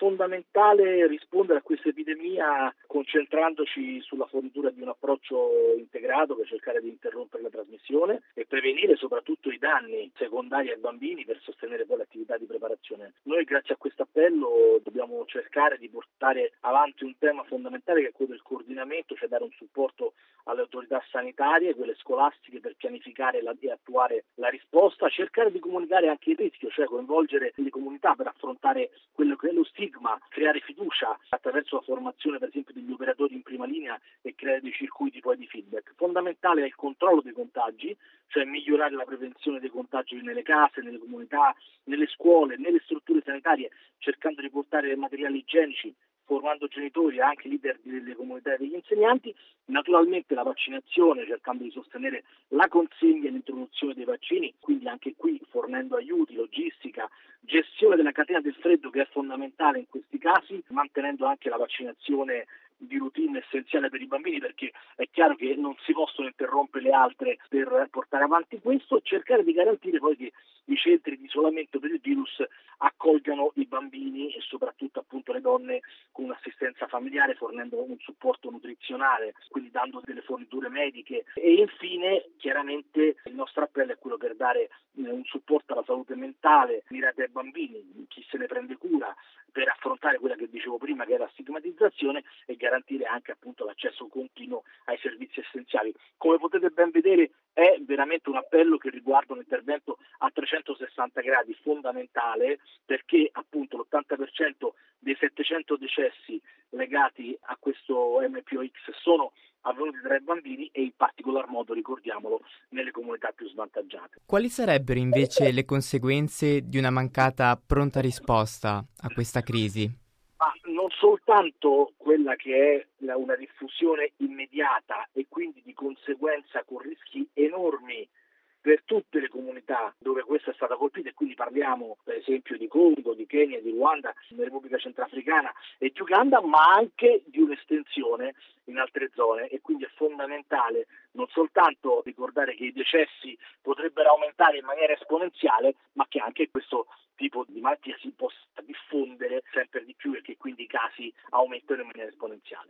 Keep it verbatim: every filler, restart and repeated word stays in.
fondamentale rispondere a questa epidemia concentrandoci sulla fornitura di un approccio integrato per cercare di interrompere la trasmissione e prevenire soprattutto i danni secondari ai bambini per sostenere poi l'attività di preparazione. Noi grazie a questo appello dobbiamo cercare di portare avanti un tema fondamentale che è quello del coordinamento, cioè dare un supporto alle autorità sanitarie, quelle scolastiche, per pianificare la, e attuare la risposta, cercare di comunicare anche il rischio, cioè coinvolgere le comunità per affrontare quello che è lo stigma, creare fiducia attraverso la formazione per esempio degli operatori in prima linea e creare dei circuiti poi di feedback. Fondamentale è il controllo dei contagi, cioè migliorare la prevenzione dei contagi nelle case, nelle comunità, nelle scuole, nelle strutture sanitarie, cercando di portare materiali igienici, formando genitori e anche leader delle comunità e degli insegnanti, naturalmente la vaccinazione, cercando di sostenere la consegna e l'introduzione dei vaccini, quindi anche qui fornendo aiuti, logistica, gestione della catena del freddo che è fondamentale in questi casi, mantenendo anche la vaccinazione di routine essenziale per i bambini, perché è chiaro che non si possono interrompere le altre per portare avanti questo, e cercare di garantire poi che i centri di isolamento per il virus accolgano i bambini e soprattutto appunto le donne con un'assistenza familiare, fornendo un supporto nutrizionale, quindi dando delle forniture mediche. E infine chiaramente il nostro appello è quello per dare un supporto alla salute mentale mirate ai bambini, chi se ne prende cura, per affrontare quella che dicevo prima, che è la stigmatizzazione, e garantire anche appunto l'accesso continuo ai servizi essenziali. Come potete ben vedere è veramente un appello che riguarda un intervento a trecentosessanta gradi fondamentale, perché appunto l'ottanta per cento dei settecento decessi legati a questo M P O X sono avvenuti tra i bambini e in particolar modo, ricordiamolo, nelle comunità più svantaggiate. Quali sarebbero invece le conseguenze di una mancata pronta risposta a questa crisi? Ma non soltanto quella che è la, una diffusione immediata e quindi di conseguenza con rischi enormi per tutte le comunità dove questa è stata colpita, e quindi parliamo per esempio di Congo, di Kenya, di Ruanda, della Repubblica Centrafricana e di Uganda, ma anche di un'estensione in altre zone, e quindi è fondamentale non soltanto ricordare che i decessi potrebbero aumentare in maniera esponenziale, ma che anche questo tipo di malattia si possa diffondere sempre di più e che quindi i casi aumentano in maniera esponenziale.